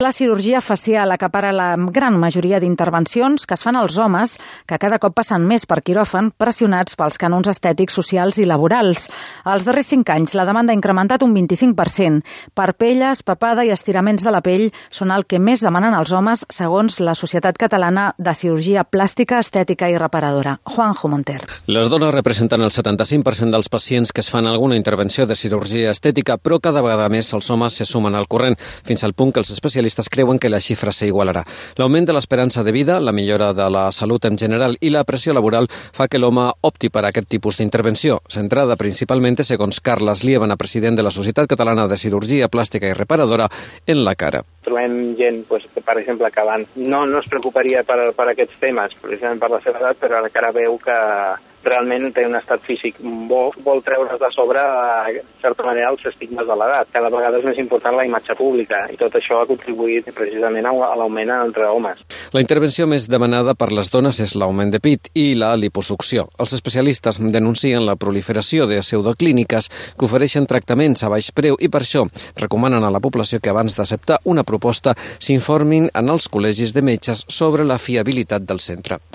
La cirurgia facial acapara la gran majoria d'intervencions que es fan als homes, que cada cop passen més per quiròfan, pressionats pels cànons estètics, socials i laborals. Als darrers 5 anys, la demanda ha incrementat un 25%. Parpelles, papada i estiraments de la pell són el que més demanen els homes, segons la Societat Catalana de Cirurgia Plàstica, Estètica i Reparadora. Juanjo Monter. Les dones representen el 75% dels pacients que es fan alguna intervenció de cirurgia estètica, però cada vegada més els homes se sumen al corrent, fins al punt que els especialistes creuen que la xifra s'igualarà. L'augment de l'esperança de vida, la millora de la salut en general i la pressió laboral fa que l'home opti per aquest tipus d'intervenció, centrada principalment, segons Carles Liébana, president de la Societat Catalana de Cirurgia Plàstica i Reparadora, en la cara. Trobem gent, que, per exemple, que abans no es preocuparia per aquests temes, precisament per la seva edat, però ara que ara veu que realment té un estat físic bo, vol treure's de sobre, de certa manera, els estigmes de l'edat. Cada vegada és més important la imatge pública i tot això ha contribuït precisament a l'augment entre homes. La intervenció més demanada per les dones és l'augment de pit i la liposucció. Els especialistes denuncien la proliferació de pseudoclíniques que ofereixen tractaments a baix preu i per això recomanen a la població que abans d'acceptar una proposta s'informin en els col·legis de metges sobre la fiabilitat del centre.